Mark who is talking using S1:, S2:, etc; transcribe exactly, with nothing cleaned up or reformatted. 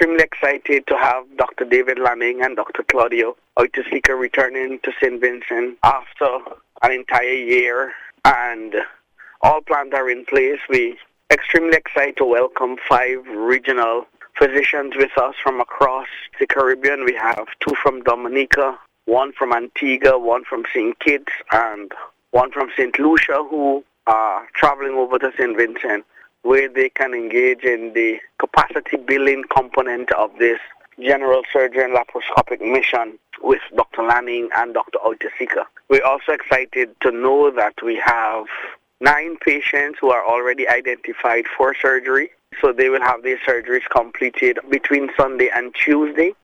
S1: extremely excited to have Doctor David Lanning and Doctor Claudio Oiticica returning to Saint Vincent after an entire year, and all plans are in place. We extremely excited to welcome five regional physicians with us from across the Caribbean. We have two from Dominica, one from Antigua, one from Saint Kitts, and one from Saint Lucia, who are traveling over to Saint Vincent, where they can engage in the capacity building component of this general surgery and laparoscopic mission with Doctor Lanning and Doctor Oiticica. We're also excited to know that we have nine patients who are already identified for surgery, so they will have their surgeries completed between Sunday and Tuesday.